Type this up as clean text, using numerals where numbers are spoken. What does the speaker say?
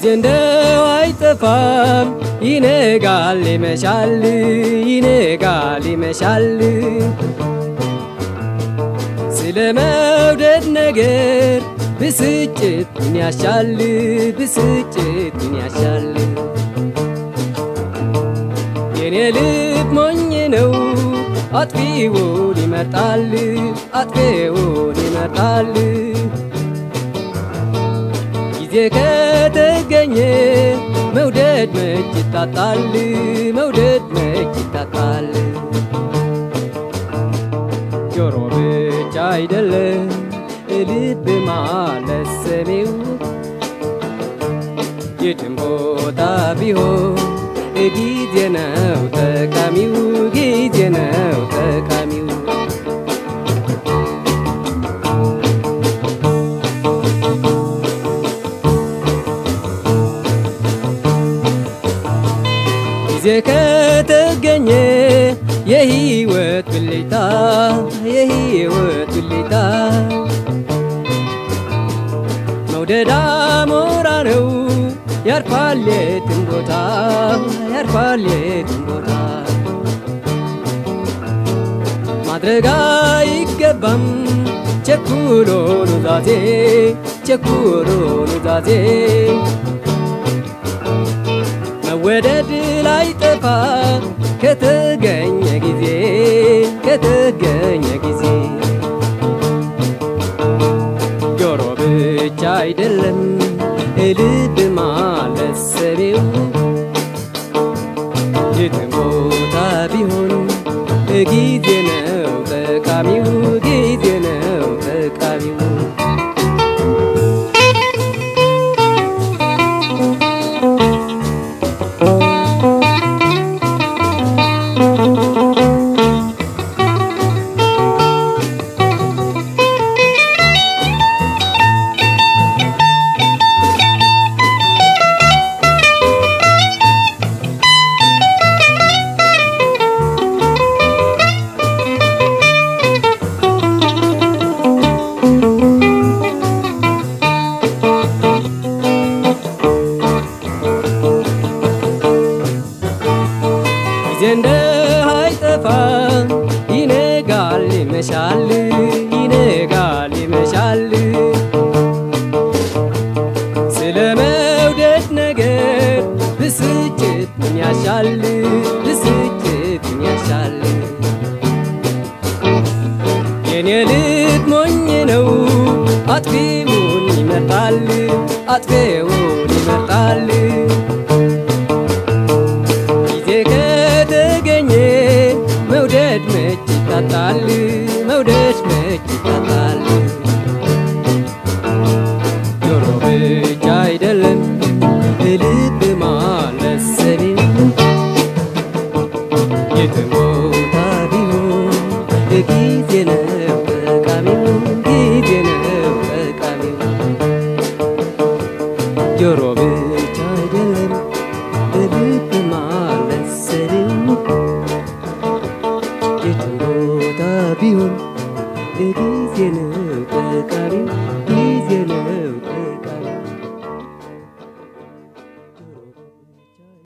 እንደው አይጠፋም ይነጋል ይመሻል ይነጋል ይመሻል ስለመውደድ ነገር ብስጭት ምን ያሻል ብስጭት ምን ያሻል የኔ ልብ ሞኝ ነው አጥፊውን ይመርጣል አጥፊውን ይመርጣል ጊዜ ከተገኘ መውደድ መች ይታጣል መውደድ መች ይታጣል ጆሮ ብቻ አይደለም ልብ ማለት ሰሜው የትም ቦታ ቢሆን ጊዜ ነው ጠቃሚው ጊዜ ነው ጠቃሚው ጊዜ ከተገኘ የህይወት ብልጭታ የህይወት ብልጭታ መውደድ አሞራ ነው ያርፋል የትም ቦታ ያርፋል የትም ቦታ ማድረግ አይገባም ቸኩሎ ኑዛዜ ቸኩሎ ኑዛዜ መወደድ ላይጠፋ ከተገኘ ጊዜ ከተገኘ ጊዜ ጆሮ ብቻ አይደለም ልብ ማለት ሰሜው የትም ቦታ ቢሆን ጊዜ ነው ጠቃሚው ጊዜ ነው ጠቃሚው እንደው አይጠፋም ይነጋል ይመሻል ይነጋል ይመሻል ስለመውደድ ነገር ብስጭት ምን ያሻል ብስጭት ምን ያሻል የኔ ልብ ሞኝ ነው አጥፊውን ይመርጣል አጥፊውን ይመርጣል መውደድ መች ይታጣል መውደድ መች